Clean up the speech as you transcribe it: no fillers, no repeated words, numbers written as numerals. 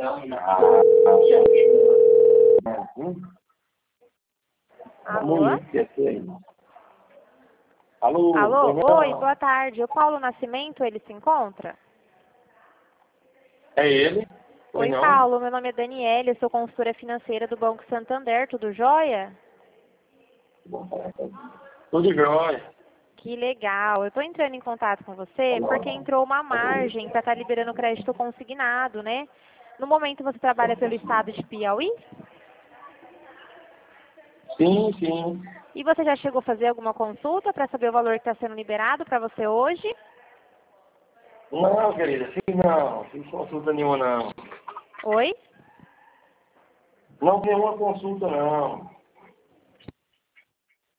Alô? Alô? Alô? Oi, boa tarde. O Paulo Nascimento, ele se encontra? É ele? Oi, Não? Paulo. Meu nome é Daniela, eu sou consultora financeira do Banco Santander. Tudo jóia? Tudo jóia. Que legal. Eu estou entrando em contato com você porque entrou uma margem para estar liberando crédito consignado, né? No momento você trabalha pelo estado de Piauí? Sim, sim. E você já chegou a fazer alguma consulta para saber o valor que está sendo liberado para você hoje? Não, querida, sim não. Fiz consulta nenhuma não. Oi? Não tem uma consulta não.